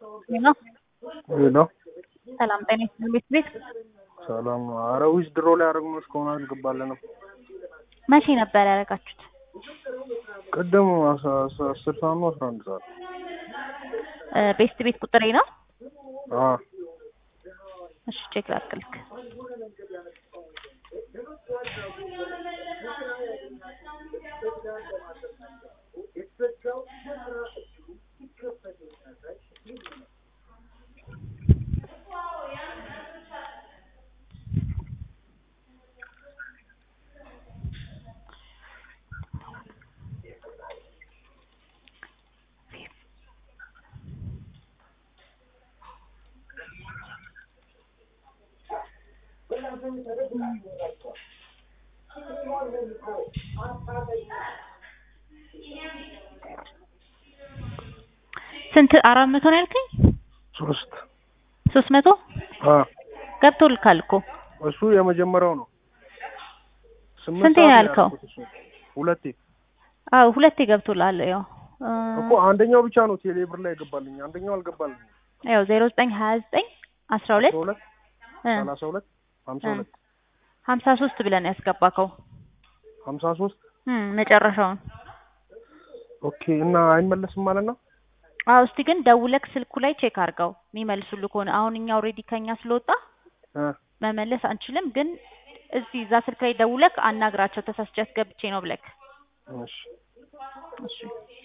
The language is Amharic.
ሄሎ ሄሎ ሰላም ጤና ይስጥልኝ ቤት ሰላም ነው። ኧረ ዊዝድሮ ላይ አደረግነው እስካሁን አልገባልንም። መቼ ነበር ያደረጋችሁት? ቅድም 10 ሰዓት ነው 11 ሰዓት። ቤት ቁጥሬ ነው? አዎ እሺ ቼክ ላድርግልክ። ስንት 400 ነው ያልከኝ? 300 ገብቶልካል እኮ እሱ የመጀመሪያው ነው። ስንቴ ነው ያልከው? ሁለቴ። አዎ ሁለቴ ገብቶልሃል። ያው እኮ አንደኛው ብቻ ነው ቴሌብር ላይ ገባልኝ፣ አንደኛው አልገባልኝ። ያው 0929 12 32 52 53 ብለን ያስገባከው 53 መጨረሻውን። ኦኬ እና አይመለስም ማለት ነው? አዎ እስቲ ግን ደውለክ ስልኩ ላይ ቼክ አድርገው የሚመልሱልህ ከሆነ። አሁን እኛ ኦልሬዲ ከኛ ስለወጣ መመለስ አንችልም፣ ግን እዚህ እዛ ስልክ ላይ ደውለክ አናግራቸው ተሳስቼ አስገብቼ ነው ብለክ። እሺ እሺ